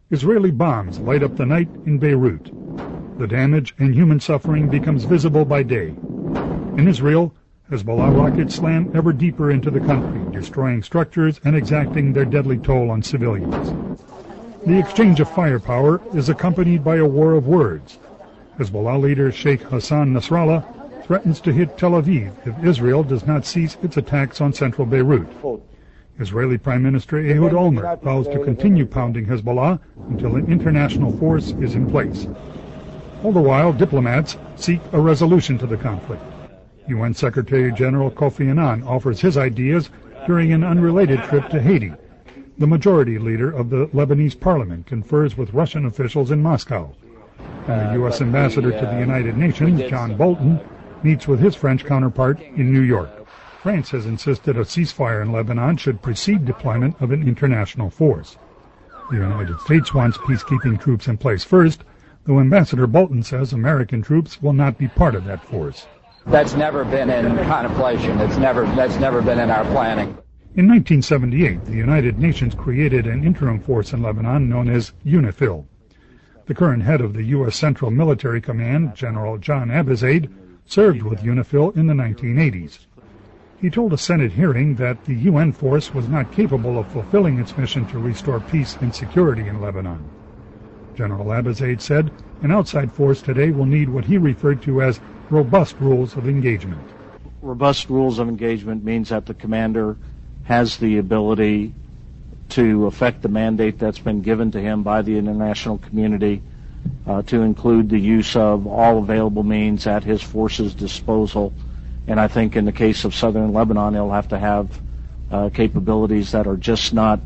Israeli bombs light up the night in Beirut. The damage and human suffering becomes visible by day. In Israel, Hezbollah rockets slam ever deeper into the country, destroying structures and exacting their deadly toll on civilians. The exchange of firepower is accompanied by a war of words. Hezbollah leader Sheikh Hassan Nasrallah threatens to hit Tel Aviv if Israel does not cease its attacks on central Beirut. Israeli Prime Minister Ehud Olmert vows to continue pounding Hezbollah until an international force is in place. All the while, diplomats seek a resolution to the conflict. UN Secretary General Kofi Annan offers his ideas during an unrelated trip to Haiti. The majority leader of the Lebanese parliament confers with Russian officials in Moscow. And the U.S. ambassador to the United Nations, John Bolton, meets with his French counterpart in New York. France has insisted a ceasefire in Lebanon should precede deployment of an international force. The United States wants peacekeeping troops in place first, though Ambassador Bolton says American troops will not be part of that force. That's never been in contemplation. That's never been in our planning. In 1978, the United Nations created an interim force in Lebanon known as UNIFIL. The current head of the U.S. Central Military Command, General John Abizaid, served with UNIFIL in the 1980s. He told a Senate hearing that the UN force was not capable of fulfilling its mission to restore peace and security in Lebanon. General Abizaid said an outside force today will need what he referred to as robust rules of engagement. Robust rules of engagement means that the commander has the ability to effect the mandate that's been given to him by the international community, to include the use of all available means at his force's disposal. And I think in the case of southern Lebanon, he'll have to have capabilities that are just not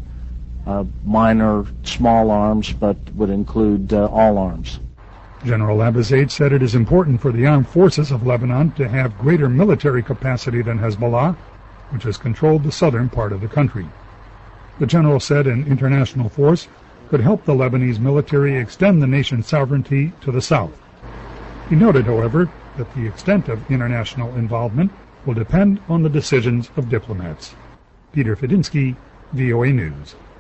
minor, small arms, but would include all arms. General Abizaid said it is important for the armed forces of Lebanon to have greater military capacity than Hezbollah, which has controlled the southern part of the country. The general said an international force could help the Lebanese military extend the nation's sovereignty to the south. He noted, however, that the extent of international involvement will depend on the decisions of diplomats. Peter Fedinsky, VOA News.